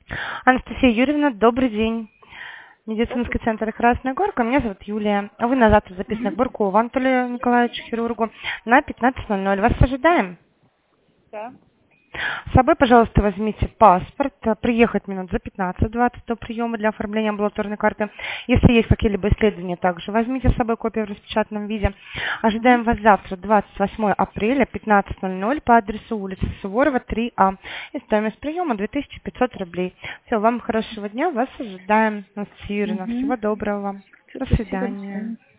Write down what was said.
Анастасия Юрьевна, добрый день. Медицинский центр «Красная Горка». Меня зовут Юлия. Вы на завтра записаны к Буркову Анатолию Николаевичу, хирургу, на 15:00. Вас ожидаем. Да. С собой, пожалуйста, возьмите паспорт, приехать минут за 15-20 до приема для оформления амбулаторной карты. Если есть какие-либо исследования, также возьмите с собой копию в распечатанном виде. Ожидаем вас завтра, 28 апреля, 15:00 по адресу улица Суворова, 3А. И стоимость приема 2500 рублей. Все, вам хорошего дня, вас ожидаем. Анастасия Юрьевна, всего доброго вам. До Спасибо, до свидания. свидания.